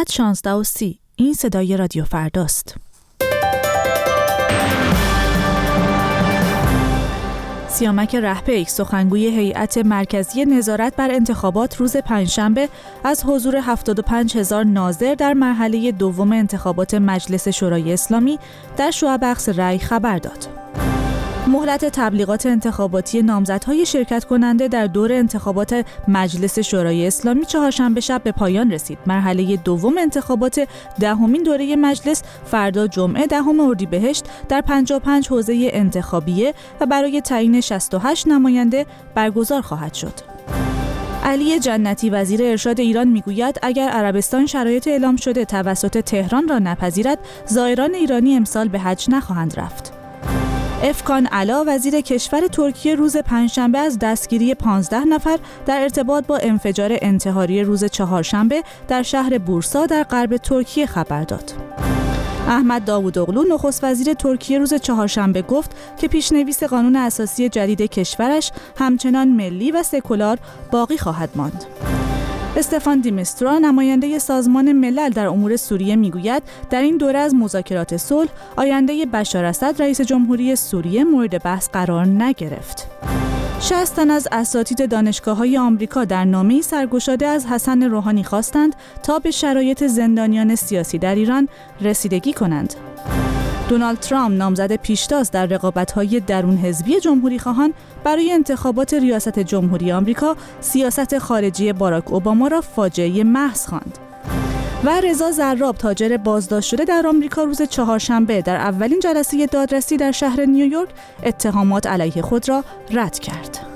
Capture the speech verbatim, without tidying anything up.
شانزده و سی. این صدای رادیو فرداست. سیامک رهپیک، سخنگوی هیئت مرکزی نظارت بر انتخابات، روز پنجشنبه از حضور هفتاد و پنج هزار ناظر در مرحله دوم انتخابات مجلس شورای اسلامی در شعب‌اقصی رأی خبر داد. مهلت تبلیغات انتخاباتی نامزدهای شرکت کننده در دور انتخابات مجلس شورای اسلامی چهارشنبه شب به پایان رسید. مرحله دوم انتخابات دهمین دوره مجلس فردا جمعه دهم اردیبهشت در پنجاه و پنج حوزه انتخابیه و برای تعیین شصت و هشت نماینده برگزار خواهد شد. علی جنتی، وزیر ارشاد ایران، میگوید اگر عربستان شرایط اعلام شده توسط تهران را نپذیرد، زائران ایرانی امسال به حج نخواهند رفت. افکان علا، وزیر کشور ترکیه، روز پنجشنبه از دستگیری پانزده نفر در ارتباط با انفجار انتحاری روز چهارشنبه در شهر بورسا در غرب ترکیه خبر داد. احمد داوودوغلو، نخست وزیر ترکیه، روز چهارشنبه گفت که پیشنویس قانون اساسی جدید کشورش همچنان ملی و سکولار باقی خواهد ماند. استفان دیمیسترا، نماینده سازمان ملل در امور سوریه، میگوید در این دوره از مذاکرات صلح آینده بشار اسد رئیس جمهوری سوریه مورد بحث قرار نگرفت. شصت تن از اساتید دانشگاه‌های آمریکا در نامه‌ای سرگشاده از حسن روحانی خواستند تا به شرایط زندانیان سیاسی در ایران رسیدگی کنند. دونالد ترامپ، نامزد پیشتاز در رقابت‌های درون حزبی جمهوری‌خواهان برای انتخابات ریاست جمهوری آمریکا، سیاست خارجی باراک اوباما را فاجعه محض خواند. و رضا زراب، تاجر بازداشت شده در آمریکا، روز چهارشنبه در اولین جلسه دادرسی در شهر نیویورک اتهامات علیه خود را رد کرد.